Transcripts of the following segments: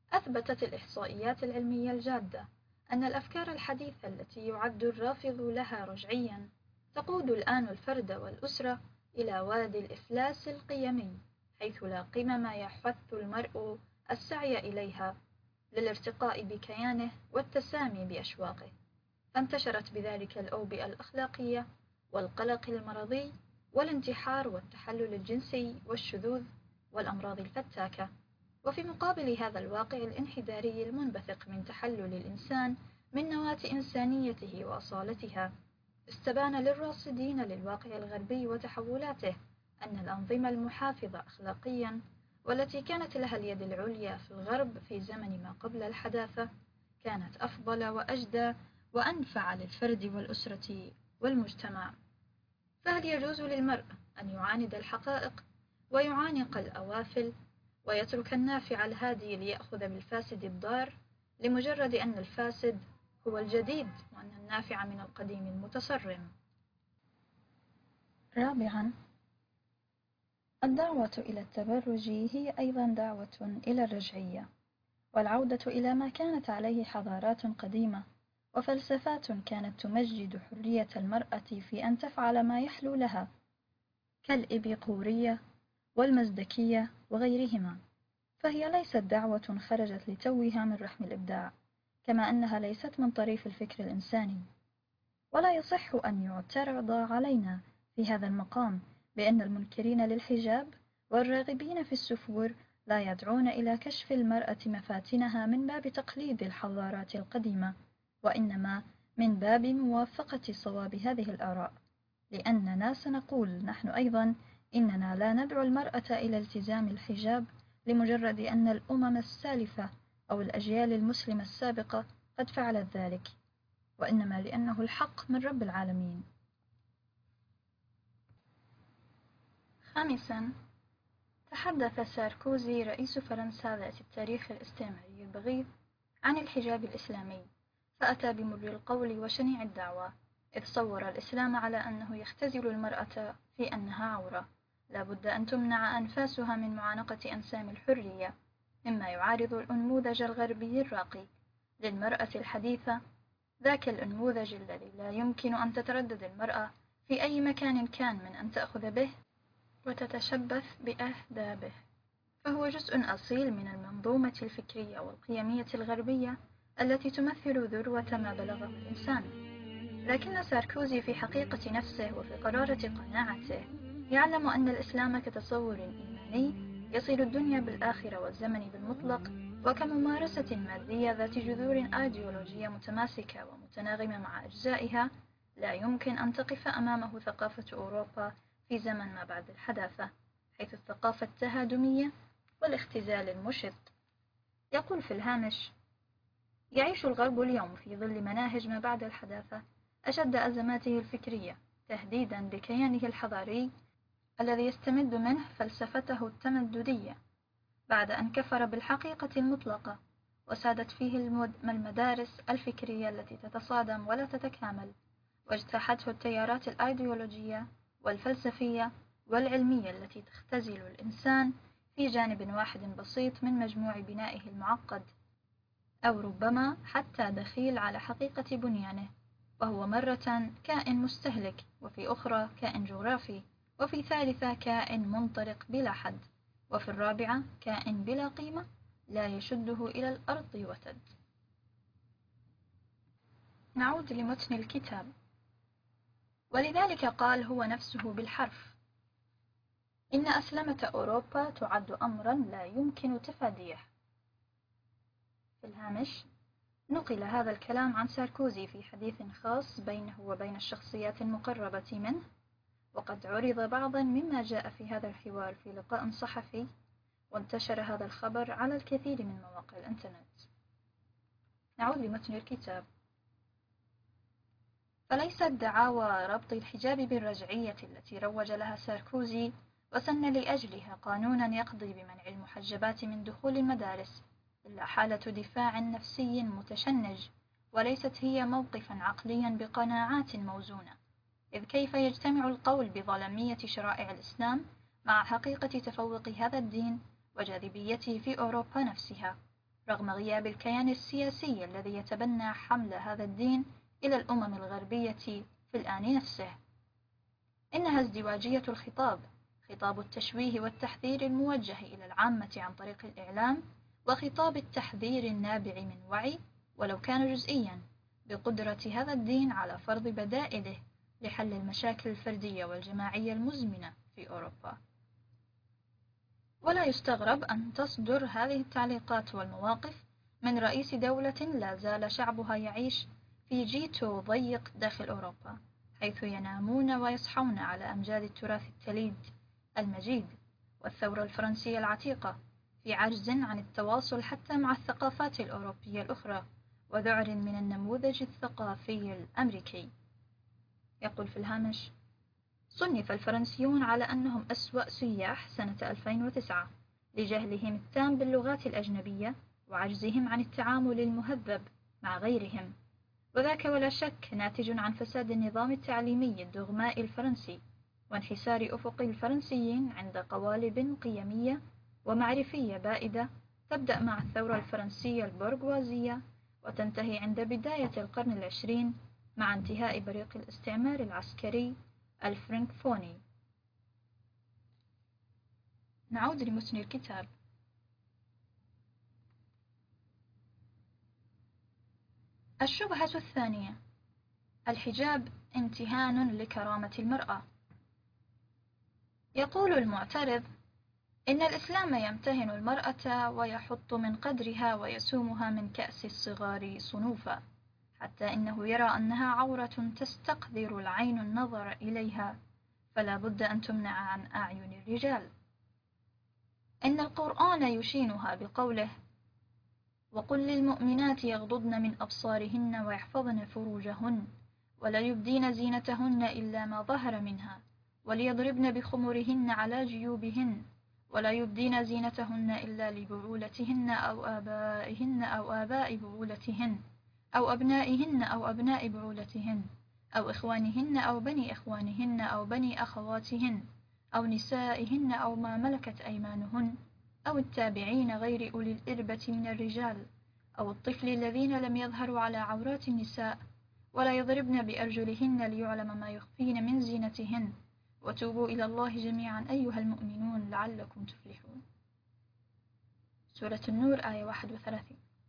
أثبتت الإحصائيات العلمية الجادة أن الأفكار الحديثة التي يعد الرافض لها رجعيًا تقود الآن الفرد والأسرة إلى وادي الإفلاس القيمي، حيث لا قمم يحث المرء السعي إليها للارتقاء بكيانه والتسامي بأشواقه، فانتشرت بذلك الأوبئة الأخلاقية والقلق المرضي والانتحار والتحلل الجنسي والشذوذ والأمراض الفتاكة. وفي مقابل هذا الواقع الانحداري المنبثق من تحلل الإنسان من نواة إنسانيته وأصالتها، استبان للراصدين للواقع الغربي وتحولاته أن الأنظمة المحافظة أخلاقيًا والتي كانت لها اليد العليا في الغرب في زمن ما قبل الحداثة كانت أفضل وأجدى وأنفع للفرد والأسرة والمجتمع. فهل يجوز للمرء أن يعاند الحقائق ويعانق الأوافل ويترك النافع الهادي ليأخذ بالفاسد الضار لمجرد أن الفاسد هو الجديد وأن النافع من القديم المتصرم؟ رابعا، الدعوة إلى التبرج هي أيضا دعوة إلى الرجعية والعودة إلى ما كانت عليه حضارات قديمة وفلسفات كانت تمجد حرية المرأة في أن تفعل ما يحلو لها كالإبيقورية والمزدكية وغيرهما، فهي ليست دعوة خرجت لتوها من رحم الإبداع، كما أنها ليست من طريف الفكر الإنساني. ولا يصح أن يعترض علينا في هذا المقام بأن المنكرين للحجاب والراغبين في السفور لا يدعون إلى كشف المرأة مفاتنها من باب تقليد الحضارات القديمة، وإنما من باب موافقة صواب هذه الآراء، لأننا سنقول نحن أيضا إننا لا ندعو المرأة إلى التزام الحجاب لمجرد أن الأمم السالفة أو الأجيال المسلمة السابقة قد فعلت ذلك، وإنما لأنه الحق من رب العالمين. خامسا، تحدث ساركوزي رئيس فرنسا ذات التاريخ الاستعماري البغيض عن الحجاب الإسلامي، فأتى بمر القول وشنيع الدعوى، إذ صور الإسلام على أنه يختزل المرأة في أنها عورة لا بد أن تمنع أنفاسها من معانقة أنسام الحرية، مما يعارض الأنموذج الغربي الراقي للمرأة الحديثة، ذاك الأنموذج الذي لا يمكن أن تتردد المرأة في أي مكان كان من أن تأخذ به وتتشبث بأهدابه، فهو جزء أصيل من المنظومة الفكرية والقيمية الغربية التي تمثل ذروة ما بلغه الإنسان. لكن ساركوزي في حقيقة نفسه وفي قرارة قناعته يعلم أن الإسلام كتصور إيماني يصل الدنيا بالآخرة والزمن بالمطلق، وكممارسة مادية ذات جذور أيديولوجية متماسكة ومتناغمة مع أجزائها، لا يمكن أن تقف أمامه ثقافة أوروبا في زمن ما بعد الحداثة، حيث الثقافة التهادمية والاختزال المشط. يقول في الهامش: يعيش الغرب اليوم في ظل مناهج ما بعد الحداثة أشد أزماته الفكرية تهديدا بكيانه الحضاري الذي يستمد منه فلسفته التمددية، بعد أن كفر بالحقيقة المطلقة وسادت فيه المدارس الفكرية التي تتصادم ولا تتكامل، واجتاحته التيارات الأيديولوجية والفلسفية والعلمية التي تختزل الإنسان في جانب واحد بسيط من مجموع بنائه المعقد، أو ربما حتى دخيل على حقيقة بنيانه، وهو مرة كائن مستهلك، وفي أخرى كائن جغرافي، وفي ثالثة كائن منطلق بلا حد، وفي الرابعة كائن بلا قيمة لا يشده إلى الأرض وتد. نعود لمتن الكتاب. ولذلك قال هو نفسه بالحرف: إن أسلمة أوروبا تعد أمرا لا يمكن تفاديه. في الهامش نقل هذا الكلام عن ساركوزي في حديث خاص بينه وبين الشخصيات المقربة منه، وقد عرض بعضا مما جاء في هذا الحوار في لقاء صحفي، وانتشر هذا الخبر على الكثير من مواقع الإنترنت. نعود لمتن الكتاب. فليست دعاوى ربط الحجاب بالرجعية التي روج لها ساركوزي وسن لأجلها قانونا يقضي بمنع المحجبات من دخول المدارس إلا حالة دفاع نفسي متشنج، وليست هي موقفا عقليا بقناعات موزونة، إذ كيف يجتمع القول بظلمية شرائع الإسلام مع حقيقة تفوق هذا الدين وجاذبيته في أوروبا نفسها؟ رغم غياب الكيان السياسي الذي يتبنى حمل هذا الدين إلى الأمم الغربية في الآن نفسه. إنها ازدواجية الخطاب، خطاب التشويه والتحذير الموجه إلى العامة عن طريق الإعلام، وخطاب التحذير النابع من وعي ولو كان جزئيا بقدرة هذا الدين على فرض بدائله لحل المشاكل الفردية والجماعية المزمنة في أوروبا. ولا يستغرب أن تصدر هذه التعليقات والمواقف من رئيس دولة لا زال شعبها يعيش في جيتو ضيق داخل أوروبا، حيث ينامون ويصحون على أمجاد التراث التليد المجيد والثورة الفرنسية العتيقة، في عجز عن التواصل حتى مع الثقافات الأوروبية الأخرى، وذعر من النموذج الثقافي الأمريكي. يقول في الهامش: صنف الفرنسيون على أنهم أسوأ سياح سنة 2009 لجهلهم التام باللغات الأجنبية وعجزهم عن التعامل المهذب مع غيرهم، وذاك ولا شك ناتج عن فساد النظام التعليمي الدغمائي الفرنسي وانحسار أفق الفرنسيين عند قوالب قيمية ومعرفية بائدة تبدأ مع الثورة الفرنسية البورغوازية وتنتهي عند بداية القرن العشرين مع انتهاء بريق الاستعمار العسكري الفرنكفوني. نعود لمتن الكتاب. الشبهة الثانية: الحجاب امتهان لكرامة المرأة. يقول المعترض إن الإسلام يمتهن المرأة ويحط من قدرها ويسومها من كأس الصغار صنوفا، حتى إنه يرى أنها عورة تستقذر العين النظر إليها، فلا بد أن تمنع عن أعين الرجال. إن القرآن يشينها بقوله: وقل للمؤمنات يغضضن من أبصارهن ويحفظن فروجهن ولا يبدين زينتهن إلا ما ظهر منها وليضربن بخمرهن على جيوبهن ولا يبدين زينتهن إلا لبعولتهن أو آبائهن أو آباء بعولتهن أو أبنائهن أو أبناء بعولتهن أو إخوانهن أو بني إخوانهن أو بني أخواتهن أو نسائهن أو ما ملكت أيمانهن أو التابعين غير أولي الإربة من الرجال أو الطفل الذين لم يظهروا على عورات النساء، ولا يضربن بأرجلهن ليعلم ما يخفين من زينتهن، وتوبوا إلى الله جميعا أيها المؤمنون لعلكم تفلحون. سورة النور آية 31.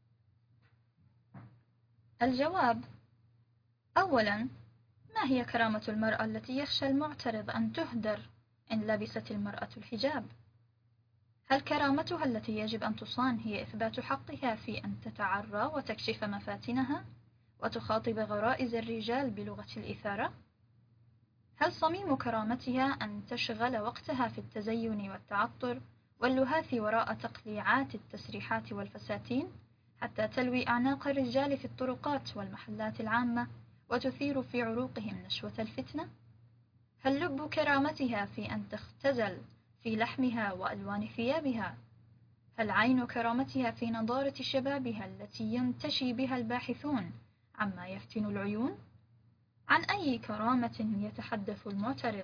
الجواب: أولا، ما هي كرامة المرأة التي يخشى المعترض أن تهدر إن لبست المرأة الحجاب؟ هل كرامتها التي يجب أن تصان هي إثبات حقها في أن تتعرى وتكشف مفاتنها وتخاطب غرائز الرجال بلغة الإثارة؟ هل صميم كرامتها أن تشغل وقتها في التزين والتعطر واللهاث وراء تقليعات التسريحات والفساتين حتى تلوي أعناق الرجال في الطرقات والمحلات العامة وتثير في عروقهم نشوة الفتنة؟ هل لب كرامتها في أن تختزل في لحمها وألوان ثيابها؟ هل عين كرامتها في نضارة شبابها التي ينتشي بها الباحثون عما يفتن العيون؟ عن أي كرامة يتحدث المعترض؟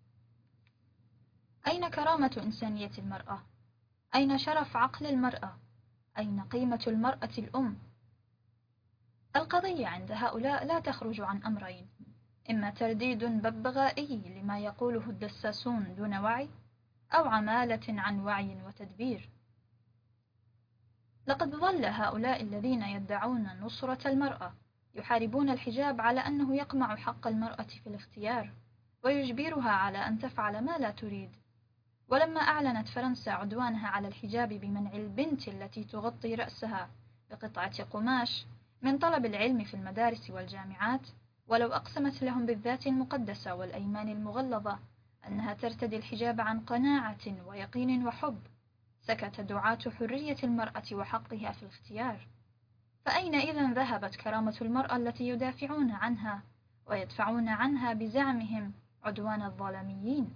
أين كرامة إنسانية المرأة؟ أين شرف عقل المرأة؟ أين قيمة المرأة الأم؟ القضية عند هؤلاء لا تخرج عن أمرين: إما ترديد ببغائي لما يقوله الدساسون دون وعي، أو عمالة عن وعي وتدبير. لقد ظل هؤلاء الذين يدعون نصرة المرأة يحاربون الحجاب على أنه يقمع حق المرأة في الاختيار ويجبرها على أن تفعل ما لا تريد. ولما أعلنت فرنسا عدوانها على الحجاب بمنع البنت التي تغطي رأسها بقطعة قماش من طلب العلم في المدارس والجامعات، ولو أقسمت لهم بالذات المقدسة والأيمان المغلظة أنها ترتدي الحجاب عن قناعة ويقين وحب، سكت دعاة حرية المرأة وحقها في الاختيار. فأين إذن ذهبت كرامة المرأة التي يدافعون عنها ويدفعون عنها بزعمهم عدوان الظالميين؟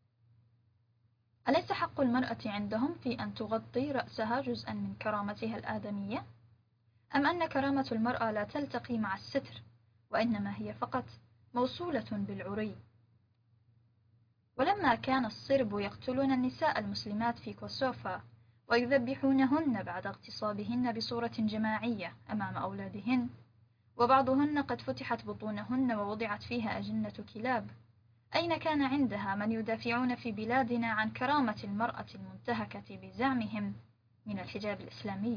أليس حق المرأة عندهم في أن تغطي رأسها جزءا من كرامتها الآدمية؟ أم أن كرامة المرأة لا تلتقي مع الستر، وإنما هي فقط موصولة بالعري؟ ولما كان الصرب يقتلون النساء المسلمات في كوسوفا ويذبحونهن بعد اغتصابهن بصورة جماعية أمام أولادهن، وبعضهن قد فتحت بطونهن ووضعت فيها أجنة كلاب. أين كان عندها من يدافعون في بلادنا عن كرامة المرأة المنتهكة بزعمهم من الحجاب الإسلامي؟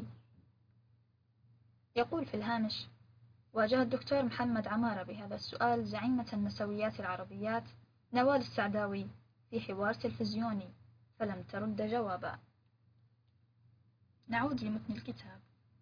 يقول في الهامش: واجه الدكتور محمد عمارة بهذا السؤال زعيمة النسويات العربيات نوال السعداوي في حوار تلفزيوني، فلم ترد جوابا. نعود لمتن الكتاب.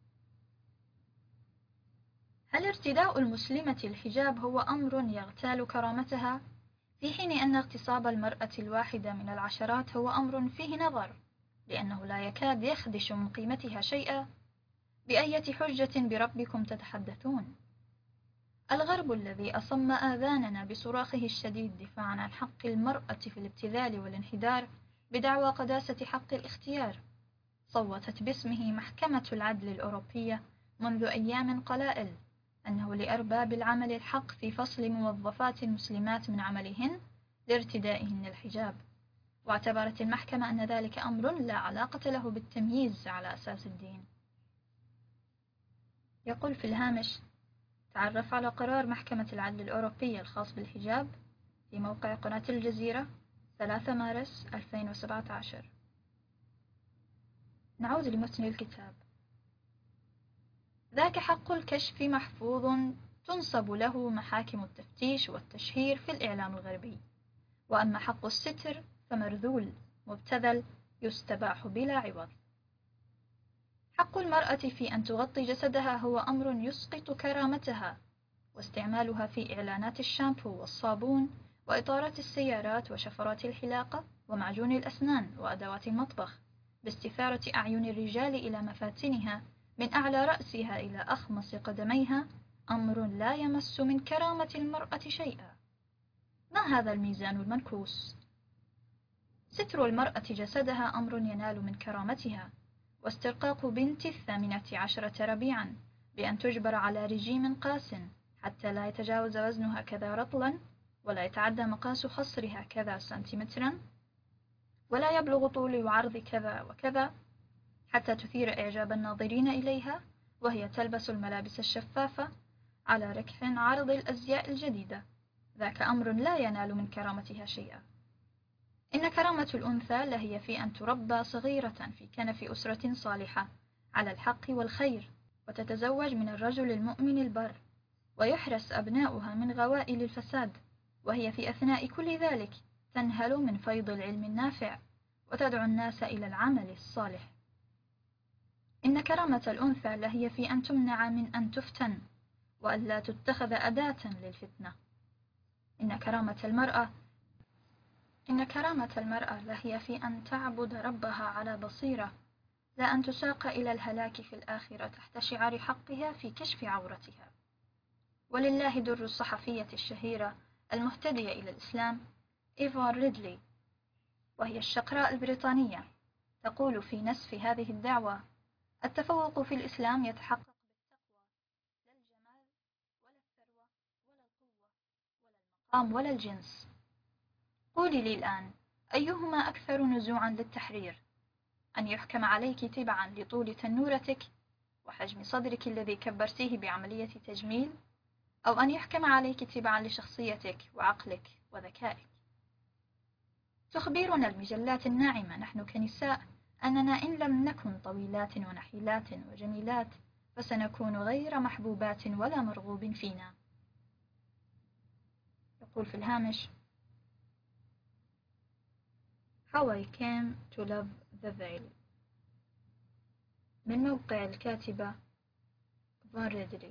هل ارتداء المسلمة الحجاب هو أمر يغتال كرامتها، في حين أن اغتصاب المرأة الواحدة من العشرات هو أمر فيه نظر، لأنه لا يكاد يخدش من قيمتها شيئا؟ بأية حجة بربكم تتحدثون؟ الغرب الذي أصم آذاننا بصراخه الشديد دفاعا عن حق المرأة في الابتذال والانحدار بدعوى قداسة حق الاختيار، صوتت باسمه محكمة العدل الأوروبية منذ أيام قلائل أنه لأرباب العمل الحق في فصل موظفات المسلمات من عملهن لارتدائهن الحجاب، واعتبرت المحكمة أن ذلك أمر لا علاقة له بالتمييز على أساس الدين. يقول في الهامش: تعرف على قرار محكمة العدل الأوروبية الخاص بالحجاب في موقع قناة الجزيرة 3 مارس 2017. نعود لمتن الكتاب. ذاك حق الكشف محفوظ تنصب له محاكم التفتيش والتشهير في الإعلام الغربي، وأما حق الستر فمرذول مبتذل يستباح بلا عوض. حق المرأة في أن تغطي جسدها هو أمر يسقط كرامتها، واستعمالها في إعلانات الشامبو والصابون وإطارات السيارات وشفرات الحلاقة ومعجون الأسنان وأدوات المطبخ باستثارة أعين الرجال إلى مفاتنها من أعلى رأسها إلى أخمص قدميها أمر لا يمس من كرامة المرأة شيئا. ما هذا الميزان المنكوس؟ ستر المرأة جسدها أمر ينال من كرامتها، واسترقاق بنت 18 ربيعا بأن تجبر على رجيم قاس حتى لا يتجاوز وزنها كذا رطلا، ولا يتعدى مقاس خصرها كذا سنتيمترا، ولا يبلغ طول وعرض كذا وكذا، حتى تثير إعجاب الناظرين إليها وهي تلبس الملابس الشفافة على ركح عرض الأزياء الجديدة. ذاك أمر لا ينال من كرامتها شيئا. إن كرامة الأنثى لهي في أن تربى صغيرة في كنف أسرة صالحة على الحق والخير، وتتزوج من الرجل المؤمن البر، ويحرس أبناؤها من غوائل الفساد، وهي في أثناء كل ذلك تنهل من فيض العلم النافع وتدعو الناس إلى العمل الصالح. إن كرامة الأنثى لهي في أن تمنع من أن تفتن وألا تتخذ أداة للفتنة. إن كرامة المرأة لهي في أن تعبد ربها على بصيرة، لا أن تساق إلى الهلاك في الآخرة تحت شعار حقها في كشف عورتها. ولله در الصحفية الشهيرة المهتدية إلى الإسلام إيفا ريدلي، وهي الشقراء البريطانية، تقول في نسف هذه الدعوة: التفوق في الإسلام يتحقق بالتقوى، لا الجمال ولا الثروة ولا القوة ولا المقام ولا الجنس. قولي لي الآن، أيهما أكثر نزوعا للتحرير؟ أن يحكم عليك تبعا لطول تنورتك وحجم صدرك الذي كبرتيه بعملية تجميل، أو أن يحكم عليك تبعا لشخصيتك وعقلك وذكائك؟ تخبرنا المجلات الناعمة نحن كنساء أننا إن لم نكن طويلات ونحيلات وجميلات فسنكون غير محبوبات ولا مرغوب فينا. يقول في الهامش: How I came to love the veil، من موقع الكاتبة فان ريدلي.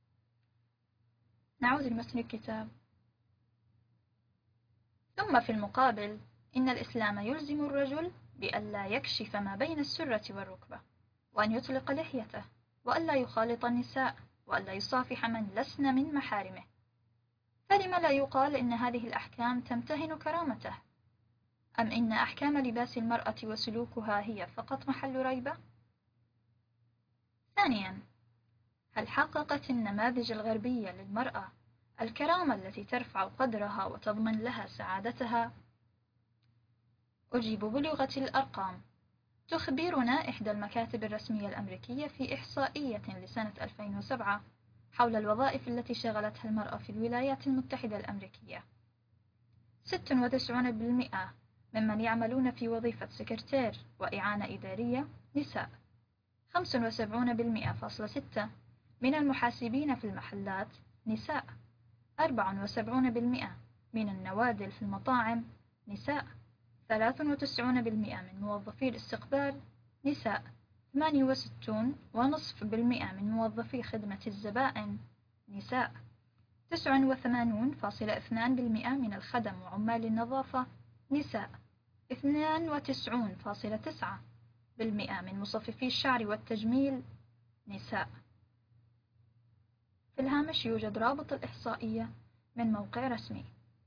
نعود لمتن الكتاب. ثم في المقابل إن الإسلام يلزم الرجل بألا يكشف ما بين السرة والركبة، وأن يطلق لحيته، وألا يخالط النساء، وألا يصافح من لسن من محارمه. فلم لا يقال إن هذه الأحكام تمتهن كرامته؟ أم إن أحكام لباس المرأة وسلوكها هي فقط محل ريبة؟ ثانيا، هل حققت النماذج الغربية للمرأة الكرامة التي ترفع قدرها وتضمن لها سعادتها؟ أجيب بلغة الأرقام. تخبرنا إحدى المكاتب الرسمية الأمريكية في إحصائية لسنة 2007 حول الوظائف التي شغلتها المرأة في الولايات المتحدة الأمريكية. 96% ممن يعملون في وظيفة سكرتير وإعانة إدارية نساء. 75.6% من المحاسبين في المحلات نساء. 74% من النوادل في المطاعم نساء. 93% من موظفي الاستقبال نساء. 68.5% من موظفي خدمة الزبائن نساء. 89.2% من الخدم وعمال النظافة نساء. 92.9% من مصففي الشعر والتجميل نساء. في الهامش يوجد رابط الإحصائية من موقع رسمي.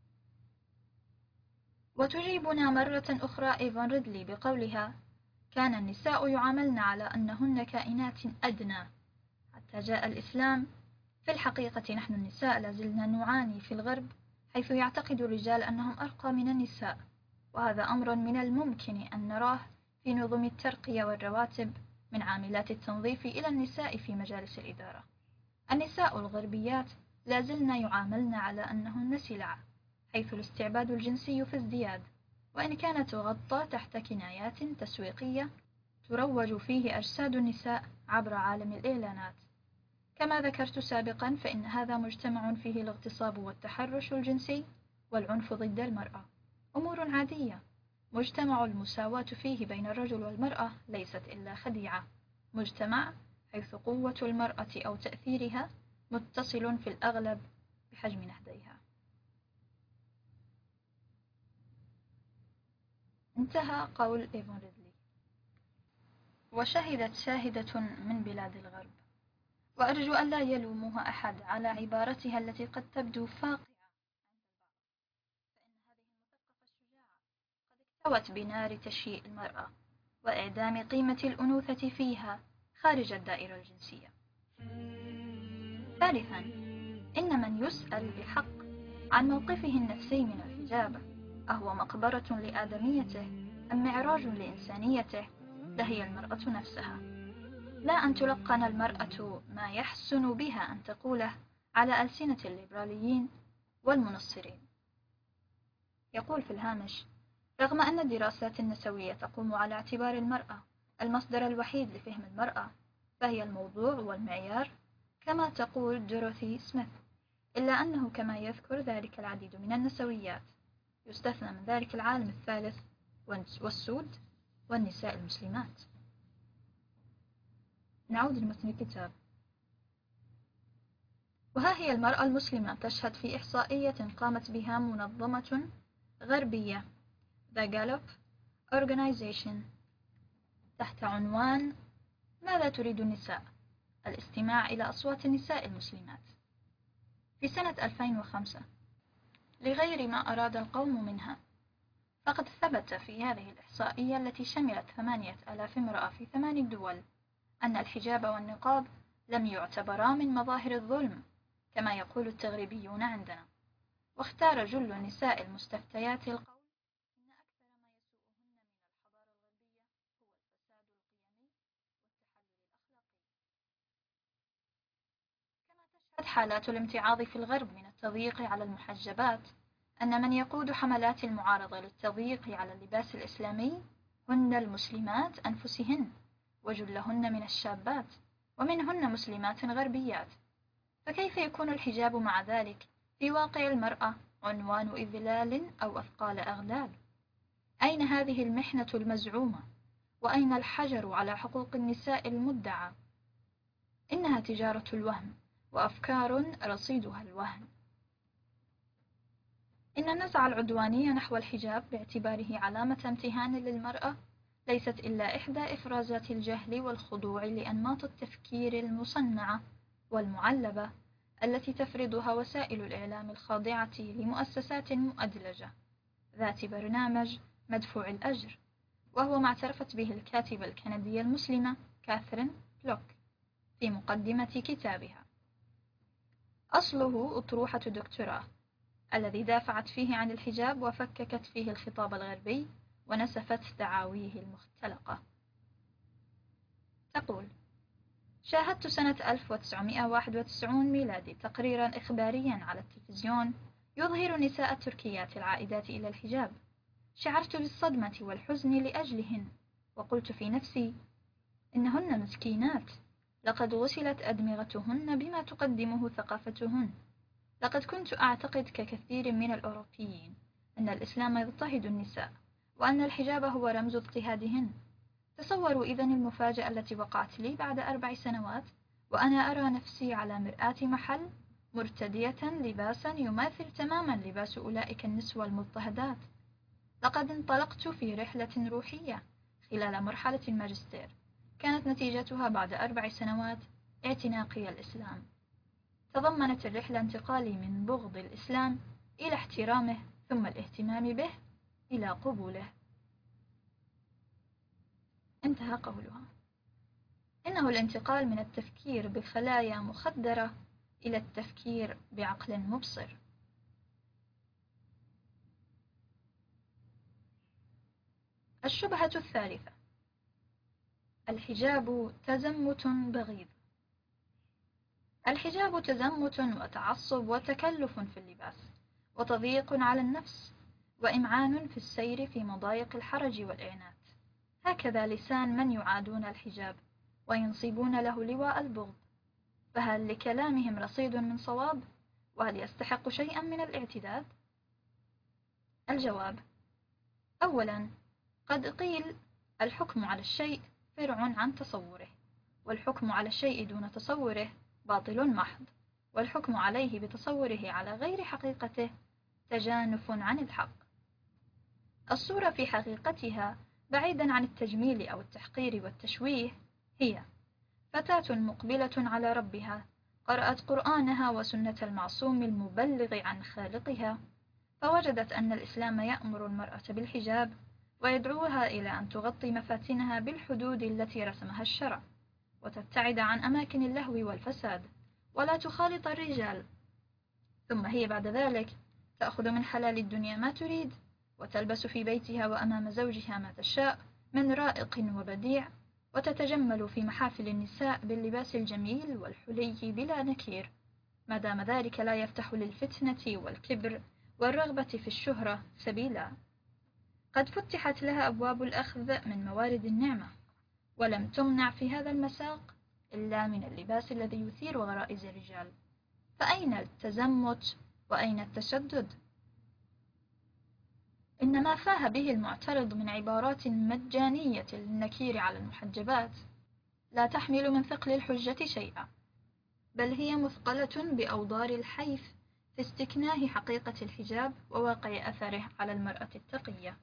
وتجيبنا مرة أخرى إيفان ريدلي بقولها: كان النساء يعاملن على أنهن كائنات أدنى حتى جاء الإسلام. في الحقيقة نحن النساء لازلنا نعاني في الغرب، حيث يعتقد الرجال أنهم أرقى من النساء، وهذا أمر من الممكن أن نراه في نظم الترقية والرواتب، من عاملات التنظيف إلى النساء في مجالس الإدارة. النساء الغربيات لازلن يعاملن على أنهن سلع، حيث الاستعباد الجنسي في ازدياد، وإن كانت تغطى تحت كنايات تسويقية تروج فيه أجساد النساء عبر عالم الإعلانات. كما ذكرت سابقا، فإن هذا مجتمع فيه الاغتصاب والتحرش الجنسي والعنف ضد المرأة أمور عادية. مجتمع المساواة فيه بين الرجل والمرأة ليست إلا خديعة. مجتمع حيث قوة المرأة أو تأثيرها متصل في الأغلب بحجم نهديها. انتهى قول إيفان ريدلي. وشهدت شاهدة من بلاد الغرب، وأرجو أن لا يلومها أحد على عبارتها التي قد تبدو فاقعة عند البعض، فإن هذه المثقفة الشجاعة قد اكتوت بنار تشييء المرأة وإعدام قيمة الأنوثة فيها خارج الدائرة الجنسية. ثالثا، إن من يسأل بحق عن موقفه النفسي من الحجاب أهو مقبرة لآدميته أم معراج لإنسانيته، لهي المرأة نفسها، لا أن تلقن المرأة ما يحسن بها أن تقوله على ألسنة الليبراليين والمنصرين. يقول في الهامش: رغم أن الدراسات النسوية تقوم على اعتبار المرأة المصدر الوحيد لفهم المرأة، فهي الموضوع والمعيار كما تقول دوروثي سميث، إلا أنه كما يذكر ذلك العديد من النسويات، يستثنى من ذلك العالم الثالث والسود والنساء المسلمات. نعود لمتن الكتاب. وها هي المرأة المسلمة تشهد في إحصائية قامت بها منظمة غربية The Gallup Organization تحت عنوان ماذا تريد النساء؟ الاستماع إلى أصوات النساء المسلمات. في سنة 2005 لغير ما أراد القوم منها، فقد ثبت في هذه الإحصائية التي شملت 8,000 امرأة في 8 دول أن الحجاب والنقاب لم يعتبرا من مظاهر الظلم كما يقول التغريبيون عندنا. واختار جل النساء المستفتيات القول إن أكثر ما يسوءهن من الحضارة الغربية هو الفساد القيمي والتحلل الأخلاقي. كما تشهد حالات الامتعاض في الغرب من التضييق على المحجبات أن من يقود حملات المعارضة للتضييق على اللباس الإسلامي هن المسلمات أنفسهن، وجلهن من الشابات، ومنهن مسلمات غربيات. فكيف يكون الحجاب مع ذلك في واقع المرأة عنوان إذلال أو أثقال أغلال؟ أين هذه المحنة المزعومة؟ وأين الحجر على حقوق النساء المدعى؟ إنها تجارة الوهم وأفكار رصيدها الوهم. إن النزعة العدوانية نحو الحجاب باعتباره علامة امتهان للمرأة ليست إلا إحدى إفرازات الجهل والخضوع لأنماط التفكير المصنعة والمعلبة التي تفرضها وسائل الإعلام الخاضعة لمؤسسات مؤدلجة ذات برنامج مدفوع الأجر، وهو ما اعترفت به الكاتبة الكندية المسلمة كاثرين بلوك في مقدمة كتابها. أصله أطروحة دكتوراه الذي دافعت فيه عن الحجاب وفككت فيه الخطاب الغربي ونسفت دعاويه المختلقة. تقول: شاهدت سنة 1991 ميلادي تقريرا إخباريا على التلفزيون يظهر نساء التركيات العائدات إلى الحجاب. شعرت بالصدمة والحزن لأجلهن، وقلت في نفسي: إنهن مسكينات، لقد غسلت أدمغتهن بما تقدمه ثقافتهن. لقد كنت أعتقد ككثير من الأوروبيين أن الإسلام يضطهد النساء، وأن الحجاب هو رمز اضطهادهن. تصوروا إذن المفاجأة التي وقعت لي بعد 4 سنوات وأنا أرى نفسي على مرآة محل مرتدية لباسا يماثل تماما لباس أولئك النسوة المضطهدات. لقد انطلقت في رحلة روحية خلال مرحلة الماجستير، كانت نتيجتها بعد 4 سنوات اعتناقي الإسلام. تضمنت الرحلة انتقالي من بغض الإسلام إلى احترامه، ثم الاهتمام به إلى قبوله. انتهى قولها. إنه الانتقال من التفكير بخلايا مخدرة إلى التفكير بعقل مبصر. الشبهة الثالثة: الحجاب تزمت بغيض. الحجاب تزمت وتعصب وتكلف في اللباس، وتضييق على النفس، وإمعان في السير في مضايق الحرج والإعنات. هكذا لسان من يعادون الحجاب وينصبون له لواء البغض. فهل لكلامهم رصيد من صواب؟ وهل يستحق شيئا من الاعتداد؟ الجواب: أولا، قد قيل: الحكم على الشيء فرع عن تصوره، والحكم على الشيء دون تصوره باطل محض، والحكم عليه بتصوره على غير حقيقته تجانف عن الحق. الصورة في حقيقتها، بعيدا عن التجميل أو التحقير والتشويه، هي فتاة مقبلة على ربها، قرأت قرآنها وسنة المعصوم المبلغ عن خالقها، فوجدت أن الإسلام يأمر المرأة بالحجاب ويدعوها إلى أن تغطي مفاتنها بالحدود التي رسمها الشرع، وتبتعد عن أماكن اللهو والفساد، ولا تخالط الرجال. ثم هي بعد ذلك تأخذ من حلال الدنيا ما تريد، وتلبس في بيتها وأمام زوجها ما تشاء من رائق وبديع، وتتجمل في محافل النساء باللباس الجميل والحلي بلا نكير، ما دام ذلك لا يفتح للفتنة والكبر والرغبة في الشهرة سبيلا. قد فتحت لها أبواب الأخذ من موارد النعمة، ولم تمنع في هذا المساق إلا من اللباس الذي يثير غرائز الرجال. فأين التزمت وأين التشدد؟ إن ما فاه به المعترض من عبارات مجانية للنكير على المحجبات لا تحمل من ثقل الحجة شيئا، بل هي مثقلة بأوضار الحيف في استكناه حقيقة الحجاب وواقع أثره على المرأة التقية.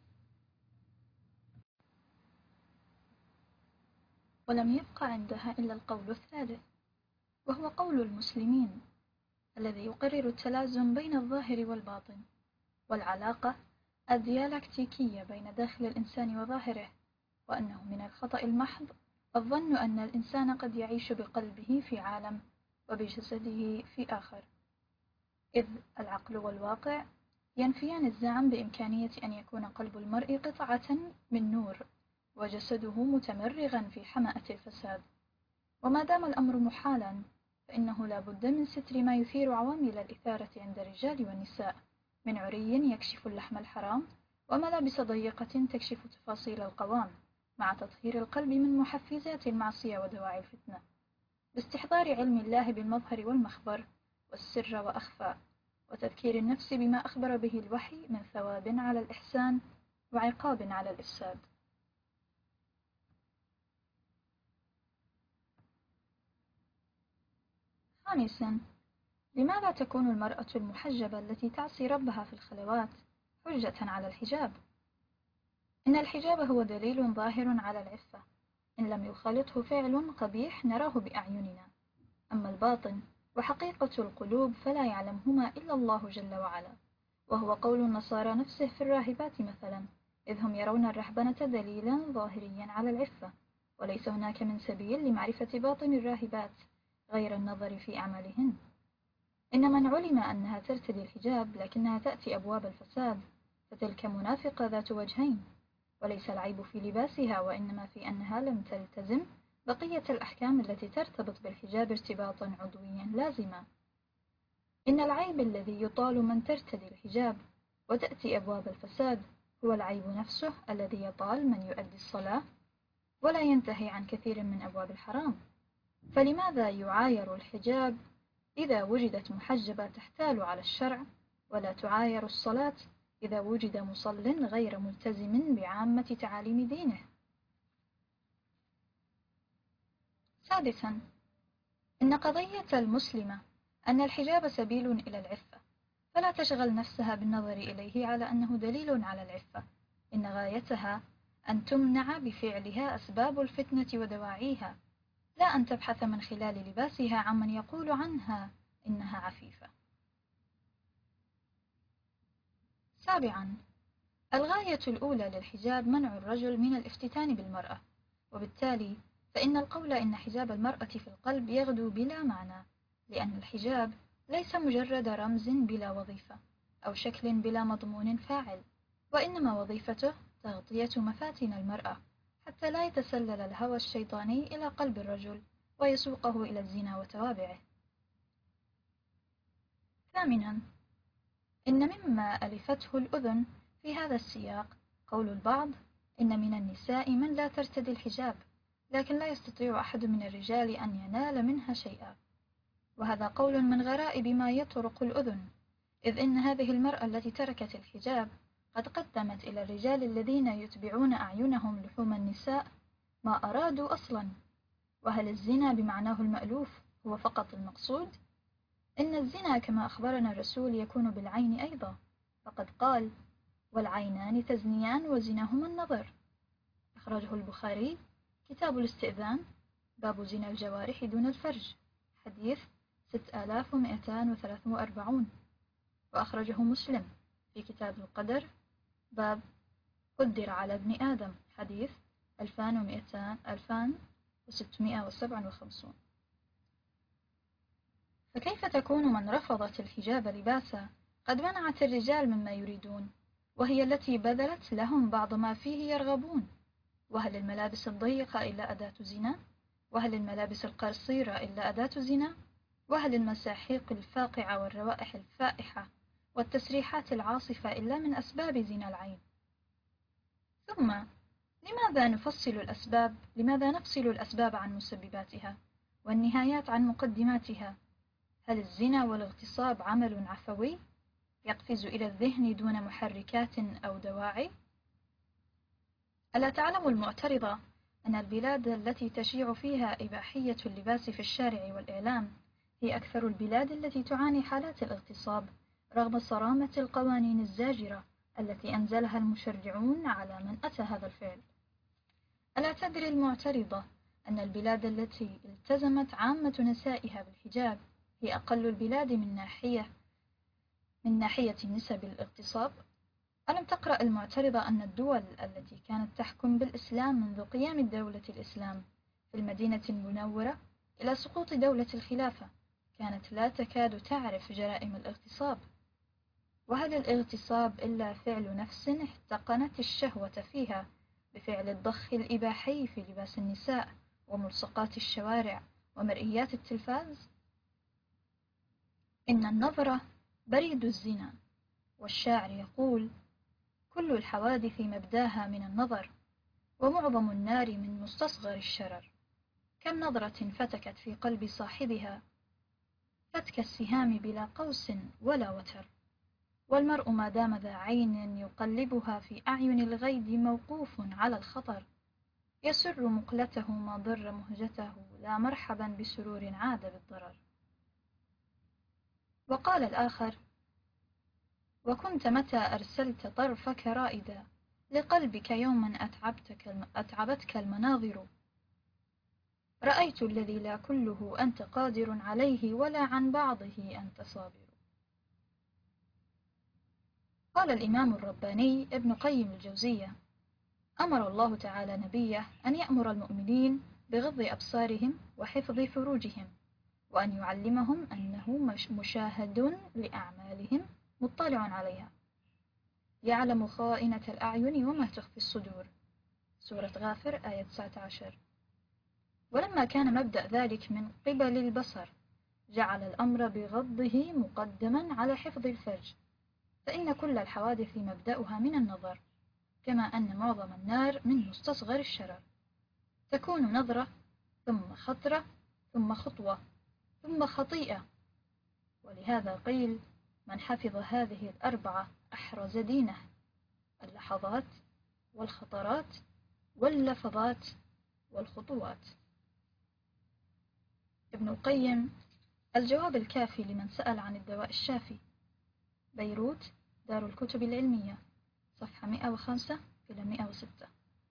ولم يبق عندها إلا القول الثالث، وهو قول المسلمين الذي يقرر التلازم بين الظاهر والباطن، والعلاقة الديالكتيكية بين داخل الإنسان وظاهره، وأنه من الخطأ المحض الظن أن الإنسان قد يعيش بقلبه في عالم وبجسده في آخر، إذ العقل والواقع ينفيان الزعم بإمكانية أن يكون قلب المرء قطعة من نور وجسده متمرغا في حمأة الفساد. وما دام الأمر محالا، فإنه لا بد من ستر ما يثير عوامل الإثارة عند الرجال والنساء من عري يكشف اللحم الحرام، وملابس ضيقة تكشف تفاصيل القوام، مع تطهير القلب من محفزات المعصية ودواعي الفتنة، باستحضار علم الله بالمظهر والمخبر والسر وأخفى، وتذكير النفس بما أخبر به الوحي من ثواب على الإحسان وعقاب على الإفساد. خامسا، لماذا تكون المرأة المحجبة التي تعصي ربها في الخلوات حجة على الحجاب؟ إن الحجاب هو دليل ظاهر على العفة، إن لم يخالطه فعل قبيح نراه بأعيننا. أما الباطن وحقيقة القلوب فلا يعلمهما إلا الله جل وعلا، وهو قول النصارى نفسه في الراهبات مثلا، إذ هم يرون الرهبنة دليلا ظاهريا على العفة، وليس هناك من سبيل لمعرفة باطن الراهبات غير النظر في أعمالهن. إن من علم أنها ترتدي الحجاب لكنها تأتي أبواب الفساد، فتلك منافقة ذات وجهين، وليس العيب في لباسها، وإنما في أنها لم تلتزم بقية الأحكام التي ترتبط بالحجاب ارتباطا عضويا لازما. إن العيب الذي يطال من ترتدي الحجاب وتأتي أبواب الفساد هو العيب نفسه الذي يطال من يؤدي الصلاة ولا ينتهي عن كثير من أبواب الحرام. فلماذا يعاير الحجاب إذا وجدت محجبة تحتال على الشرع، ولا تعاير الصلاة إذا وجد مصل غير ملتزم بعامة تعاليم دينه؟ سادسا، إن قضية المسلمة أن الحجاب سبيل إلى العفة، فلا تشغل نفسها بالنظر إليه على أنه دليل على العفة. إن غايتها أن تمنع بفعلها أسباب الفتنة ودواعيها، لا أن تبحث من خلال لباسها عمن يقول عنها إنها عفيفة. سابعا، الغاية الأولى للحجاب منع الرجل من الافتتان بالمرأة، وبالتالي فإن القول إن حجاب المرأة في القلب يغدو بلا معنى، لأن الحجاب ليس مجرد رمز بلا وظيفة أو شكل بلا مضمون فاعل، وإنما وظيفته تغطية مفاتن المرأة حتى لا يتسلل الهوى الشيطاني إلى قلب الرجل ويسوقه إلى الزنا وتوابعه. ثامنا، إن مما ألفته الأذن في هذا السياق قول البعض إن من النساء من لا ترتدي الحجاب لكن لا يستطيع أحد من الرجال أن ينال منها شيئا، وهذا قول من غرائب ما يطرق الأذن، إذ إن هذه المرأة التي تركت الحجاب قد قدمت إلى الرجال الذين يتبعون أعينهم لحوم النساء ما أرادوا أصلا. وهل الزنا بمعناه المألوف هو فقط المقصود؟ إن الزنا كما أخبرنا الرسول يكون بالعين أيضا، فقد قال: والعينان تزنيان وزناهما النظر. أخرجه البخاري كتاب الاستئذان باب زنا الجوارح دون الفرج، حديث 6243. وأخرجه مسلم في كتاب القدر باب قدر على ابن آدم، حديث 2657. فكيف تكون من رفضت الحجاب لباسا قد منعت الرجال مما يريدون، وهي التي بذلت لهم بعض ما فيه يرغبون؟ وهل الملابس الضيقة إلا أداة زنا؟ وهل الملابس القصيرة إلا أداة زنا؟ وهل المساحيق الفاقعة والروائح الفائحة والتسريحات العاصفة إلا من أسباب زنا العين؟ ثم لماذا نفصل الأسباب عن مسبباتها والنهايات عن مقدماتها؟ هل الزنا والاغتصاب عمل عفوي يقفز إلى الذهن دون محركات أو دواعي؟ ألا تعلم المعترضة أن البلاد التي تشيع فيها إباحية اللباس في الشارع والإعلام هي أكثر البلاد التي تعاني حالات الاغتصاب رغم صرامة القوانين الزاجرة التي أنزلها المشرعون على من أتى هذا الفعل؟ ألا تدري المعترضة أن البلاد التي التزمت عامة نسائها بالحجاب هي أقل البلاد من ناحية نسب الاغتصاب؟ ألم تقرأ المعترضة أن الدول التي كانت تحكم بالإسلام منذ قيام الدولة الإسلام في المدينة المنورة إلى سقوط دولة الخلافة كانت لا تكاد تعرف جرائم الاغتصاب؟ وهل الاغتصاب إلا فعل نفس احتقنت الشهوة فيها بفعل الضخ الإباحي في لباس النساء وملصقات الشوارع ومرئيات التلفاز؟ إن النظرة بريد الزنا، والشاعر يقول: كل الحوادث مبداها من النظر، ومعظم النار من مستصغر الشرر. كم نظرة فتكت في قلب صاحبها فتك السهام بلا قوس ولا وتر، والمرء ما دام ذا عين يقلبها في أعين الغيد موقوف على الخطر، يسر مقلته ما ضر مهجته، لا مرحبا بسرور عاد بالضرر. وقال الآخر: وكنت متى أرسلت طرفك رائدا لقلبك يوما أتعبتك المناظر، رأيت الذي لا كله أنت قادر عليه ولا عن بعضه أنت صابر. قال الإمام الرباني ابن قيم الجوزية: أمر الله تعالى نبيه أن يأمر المؤمنين بغض أبصارهم وحفظ فروجهم، وأن يعلمهم أنه مشاهد لأعمالهم مطلع عليها، يعلم خائنة الأعين وما تخفي الصدور. سورة غافر آية 19. ولما كان مبدأ ذلك من قبل البصر جعل الأمر بغضه مقدما على حفظ الفرج، فإن كل الحوادث مبدأها من النظر، كما أن معظم النار من مستصغر الشرر، تكون نظرة ثم خطرة ثم خطوة ثم خطيئة. ولهذا قيل: من حفظ هذه الأربعة أحرز دينه: اللحظات والخطرات واللفظات والخطوات. ابن القيم: الجواب الكافي لمن سأل عن الدواء الشافي، بيروت، دار الكتب العلمية، صفحة 105 إلى 106.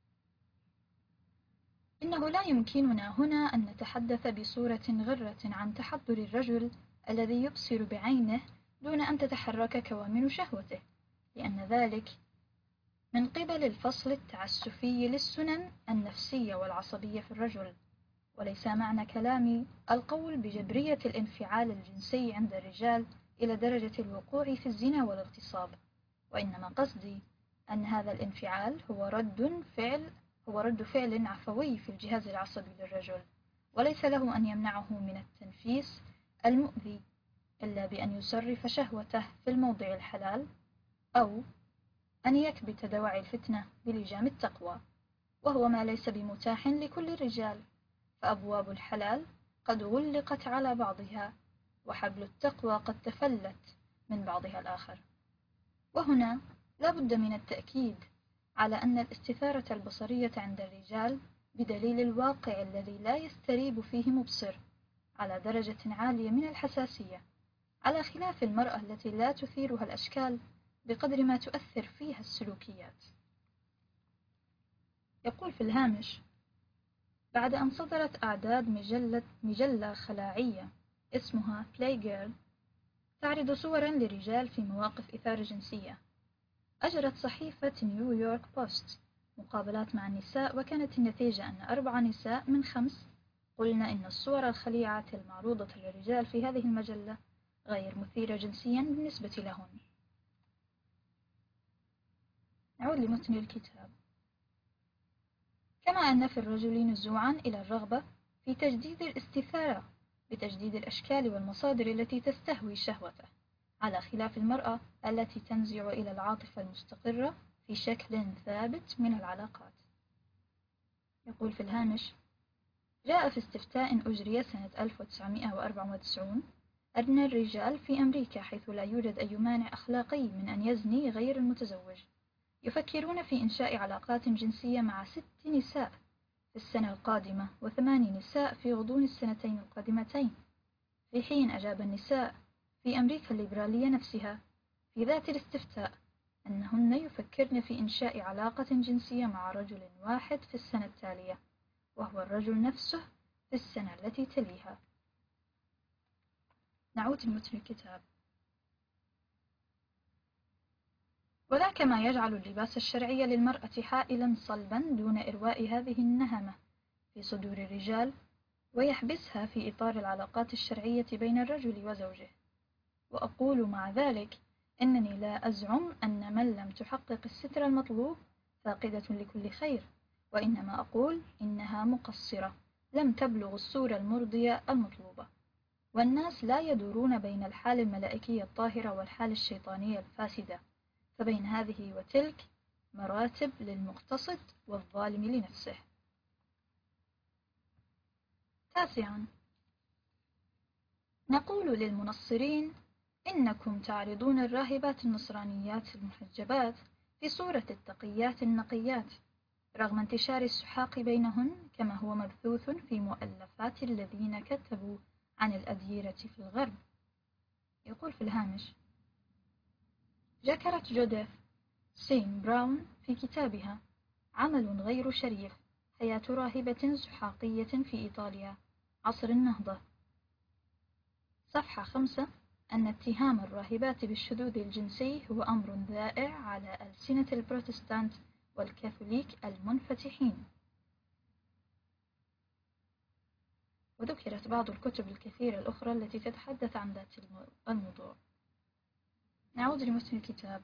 إنه لا يمكننا هنا أن نتحدث بصورة غرة عن تحضر الرجل الذي يبصر بعينه دون أن تتحرك كوامن شهوته، لأن ذلك من قبل الفصل التعسفي للسنن النفسية والعصبية في الرجل. وليس معنى كلامي القول بجبرية الانفعال الجنسي عند الرجال إلى درجة الوقوع في الزنا والاغتصاب، وإنما قصدي أن هذا الانفعال هو رد فعل عفوي في الجهاز العصبي للرجل، وليس له أن يمنعه من التنفيس المؤذي إلا بأن يصرف شهوته في الموضع الحلال، أو أن يكبت دواعي الفتنة بلجام التقوى، وهو ما ليس بمتاح لكل الرجال، فأبواب الحلال قد غلقت على بعضها، وحبل التقوى قد تفلت من بعضها الآخر. وهنا لا بد من التأكيد على أن الاستثارة البصرية عند الرجال بدليل الواقع الذي لا يستريب فيه مبصر على درجة عالية من الحساسية، على خلاف المرأة التي لا تثيرها الأشكال بقدر ما تؤثر فيها السلوكيات. يقول في الهامش: بعد أن صدرت أعداد مجلة خلاعية اسمها Playgirl تعرض صورا لرجال في مواقف إثارة جنسية، أجرت صحيفة نيويورك بوست مقابلات مع النساء، وكانت النتيجة أن 4 نساء من 5 قلن إن الصور الخليعة المعروضة للرجال في هذه المجلة غير مثيرة جنسيا بالنسبة لهن. نعود لمتن الكتاب. كما أن في الرجل نزوعا إلى الرغبة في تجديد الاستثارة بتجديد الأشكال والمصادر التي تستهوي شهوته، على خلاف المرأة التي تنزع إلى العاطفة المستقرة في شكل ثابت من العلاقات. يقول في الهامش: جاء في استفتاء أجري سنة 1994 أن الرجال في أمريكا، حيث لا يوجد أي مانع أخلاقي من أن يزني غير المتزوج، يفكرون في إنشاء علاقات جنسية مع 6 نساء في السنة القادمة و8 نساء في غضون السنتين القادمتين، في حين أجاب النساء في أمريكا الليبرالية نفسها في ذات الاستفتاء أنهن يفكرن في إنشاء علاقة جنسية مع رجل واحد في السنة التالية، وهو الرجل نفسه في السنة التي تليها. نعود لمتن الكتاب. وذاك ما يجعل اللباس الشرعي للمرأة حائلا صلبا دون إرواء هذه النهمة في صدور الرجال، ويحبسها في إطار العلاقات الشرعية بين الرجل وزوجه. وأقول مع ذلك إنني لا أزعم أن من لم تحقق الستر المطلوب فاقدة لكل خير، وإنما أقول إنها مقصرة لم تبلغ الصورة المرضية المطلوبة. والناس لا يدورون بين الحال الملائكية الطاهرة والحال الشيطانية الفاسدة، فبين هذه وتلك مراتب للمقتصد والظالم لنفسه. 9. نقول للمنصرين: إنكم تعرضون الراهبات النصرانيات المحجبات في صورة التقيات النقيات، رغم انتشار السحاق بينهن كما هو مبثوث في مؤلفات الذين كتبوا عن الأديرة في الغرب. يقول في الهامش: ذكرت جوديث سين براون في كتابها عمل غير شريف، حياة راهبة سحاقية في إيطاليا عصر النهضة، صفحة 5، أن اتهام الراهبات بالشذوذ الجنسي هو أمر ذائع على ألسنة البروتستانت والكاثوليك المنفتحين. وذكرت بعض الكتب الكثيرة الأخرى التي تتحدث عن ذات الموضوع. نعود لمتن الكتاب.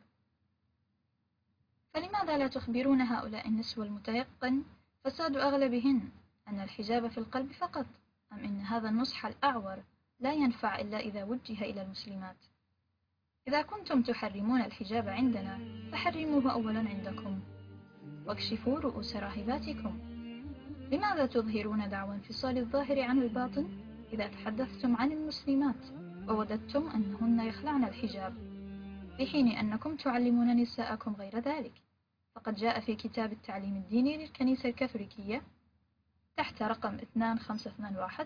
فلماذا لا تخبرون هؤلاء النسوة المتيقن فساد أغلبهن أن الحجاب في القلب فقط، أم إن هذا النصح الأعور لا ينفع إلا إذا وجه إلى المسلمات؟ إذا كنتم تحرمون الحجاب عندنا فحرموه أولا عندكم، واكشفوا رؤوس راهباتكم. لماذا تظهرون دعوى انفصال الظاهر عن الباطن إذا تحدثتم عن المسلمات ووددتم أنهن يخلعن الحجاب، في حين أنكم تعلمون نساءكم غير ذلك؟ فقد جاء في كتاب التعليم الديني للكنيسة الكاثوليكية تحت رقم 2521: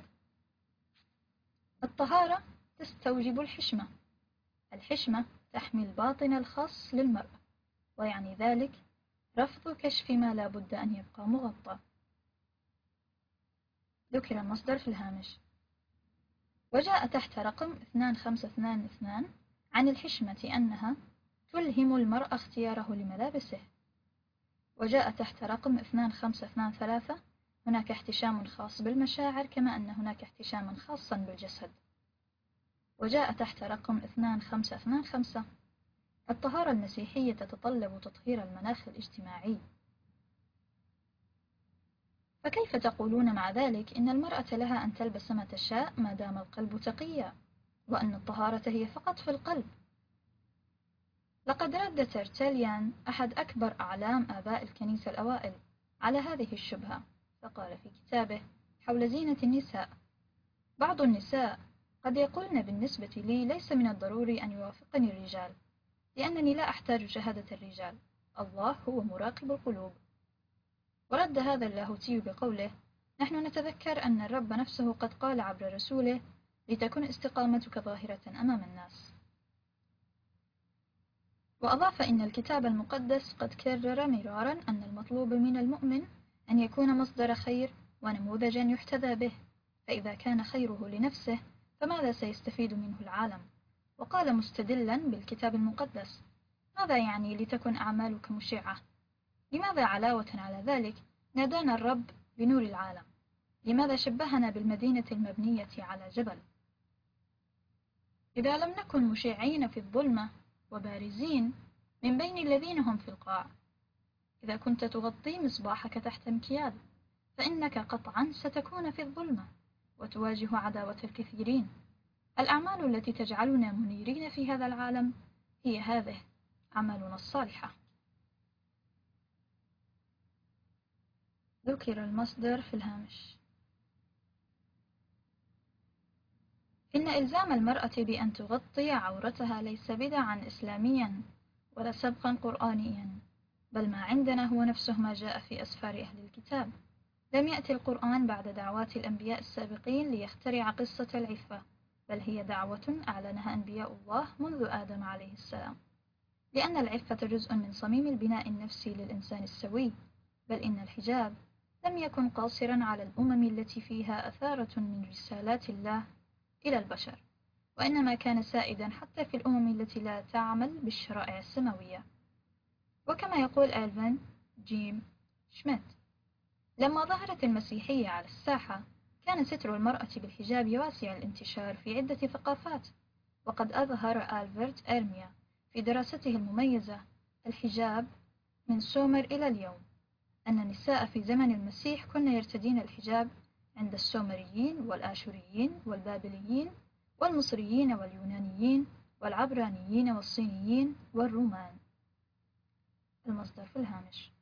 الطهارة تستوجب الحشمة. الحشمة تحمي الباطن الخاص للمرأة، ويعني ذلك رفض كشف ما لا بد أن يبقى مغطى. ذكر المصدر في الهامش. وجاء تحت رقم 2522 عن الحشمة أنها تلهم المرأة اختياره لملابسه. وجاء تحت رقم 2523: هناك احتشام خاص بالمشاعر كما أن هناك احتشاما خاصا بالجسد. وجاء تحت رقم 2525: الطهارة المسيحية تتطلب تطهير المناخ الاجتماعي. فكيف تقولون مع ذلك إن المرأة لها أن تلبس ما تشاء ما دام القلب تقيا، وأن الطهارة هي فقط في القلب؟ لقد رد ترتليان أحد أكبر أعلام آباء الكنيسة الأوائل على هذه الشبهة، فقال في كتابه حول زينة النساء: بعض النساء قد يقولن بالنسبة لي ليس من الضروري أن يوافقني الرجال، لأنني لا أحتاج شهادة الرجال، الله هو مراقب القلوب. ورد هذا اللاهوتي بقوله: نحن نتذكر أن الرب نفسه قد قال عبر رسوله: لتكن استقامتك ظاهرة أمام الناس. وأضاف: إن الكتاب المقدس قد كرر مرارا أن المطلوب من المؤمن أن يكون مصدر خير ونموذجا يحتذى به، فإذا كان خيره لنفسه فماذا سيستفيد منه العالم؟ وقال مستدلا بالكتاب المقدس: ماذا يعني لتكن أعمالك مشعة؟ لماذا علاوة على ذلك نادانا الرب بنور العالم؟ لماذا شبهنا بالمدينة المبنية على جبل؟ إذا لم نكن مشعين في الظلمة وبارزين من بين الذين هم في القاع، إذا كنت تغطي مصباحك تحت مكيال فإنك قطعا ستكون في الظلمة وتواجه عداوة الكثيرين. الأعمال التي تجعلنا منيرين في هذا العالم هي هذه أعمالنا الصالحة. ذكر المصدر في الهامش. إن إلزام المرأة بأن تغطي عورتها ليس بدعا إسلاميا ولا سبقا قرآنيا، بل ما عندنا هو نفسه ما جاء في أسفار أهل الكتاب. لم يأتي القرآن بعد دعوات الأنبياء السابقين ليخترع قصة العفة، بل هي دعوة أعلنها أنبياء الله منذ آدم عليه السلام، لأن العفة جزء من صميم البناء النفسي للإنسان السوي. بل إن الحجاب لم يكن قاصرا على الأمم التي فيها أثارة من رسالات الله إلى البشر، وإنما كان سائدا حتى في الأمم التي لا تعمل بالشرائع السماوية. وكما يقول ألفين جيم شميت: لما ظهرت المسيحية على الساحة كان ستر المرأة بالحجاب واسع الانتشار في عدة ثقافات. وقد أظهر ألبرت إرميا في دراسته المميزة الحجاب من سومر إلى اليوم أن النساء في زمن المسيح كن يرتدين الحجاب عند السومريين والآشوريين والبابليين والمصريين واليونانيين والعبرانيين والصينيين والرومان. المصدر في الهامش.